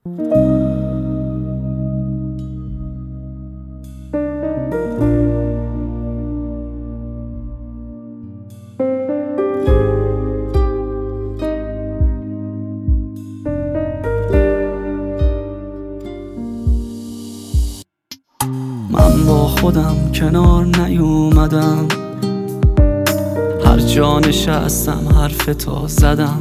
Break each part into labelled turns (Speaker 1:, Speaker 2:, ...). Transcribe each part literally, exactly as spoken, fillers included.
Speaker 1: من با خودم کنار نیومدم، هر جا نشستم حرف تو زدم.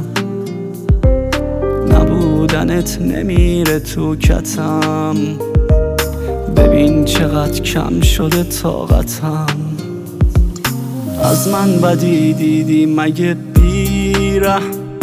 Speaker 1: نبودنت نمیره تو کتم، ببین چقدر کم شده طاقتم. از من بدی دیدی مگه بیره؟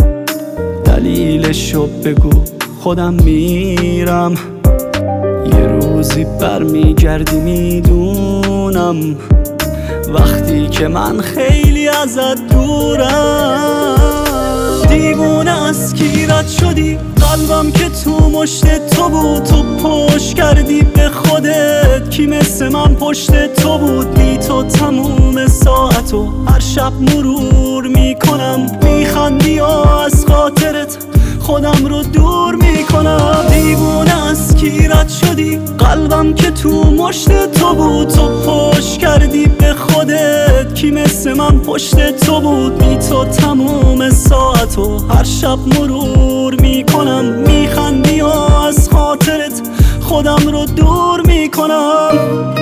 Speaker 1: دلیلشو بگو خودم میرم. یه روزی برمیگردی میدونم، وقتی که من خیلی ازت دورم. دیوونه از کی رد شدی؟ قلبم که تو مشت تو بود، تو پشت کردی به خودت. کی مثل من پشت تو بود؟ بی تو تموم ساعتو هر شب مرور میکنم. میخندی و از خاطرت خودم رو دور میکنم. دیوونه از کی رد شدی؟ قلبم که تو مشت تو بود، تو پشت کردی به خودت. کی مثل من پشت تو بود؟ بی تو تموم ساعتو هر شب مرور میکنم. میخندی و از خاطرت خودم رو دور میکنم.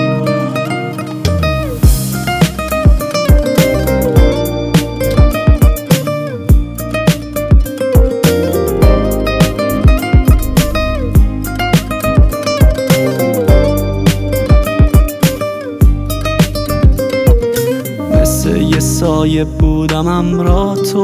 Speaker 1: یه سایه بودم امرا تو،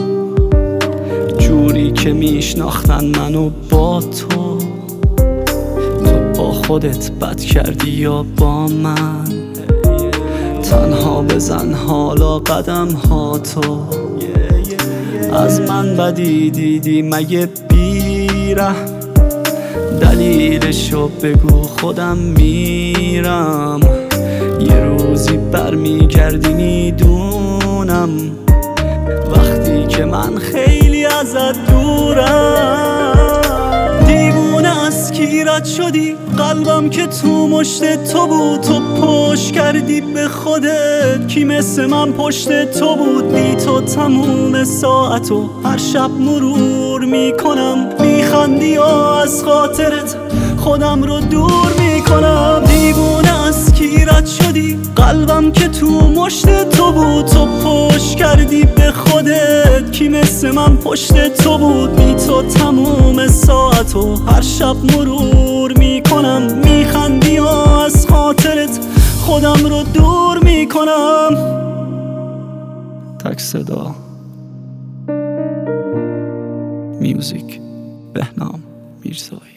Speaker 1: جوری که میشناختن منو با تو. تو با خودت بد کردی یا با من؟ تنها بزن حالا قدم ها تو. از من بدی دیدی مگه بیره؟ دلیلشو بگو خودم میرم. یه روزی برمیگردی میدونم، وقتی که من خیلی ازت دورم. دیوونه از کی رد شدی؟ قلبم که تو مشت تو بود، تو پشت کردی به خودت. کی مثل من پشت تو بود؟ بی تو تموم ساعتو هر شب مرور میکنم. میخندی و از خاطرت خودم رو دور میکنم. دیوونه از کی رد شدی؟ قلبم که تو مشت تو بود، تو پشت کردی به خودت. کی مثل من پشت تو بود؟ بی تو تموم ساعتو هر شب مرور میکنم. میخندی و از خاطرت خودم رو دور میکنم. تک صدا میوزیک بهنام میرزایی.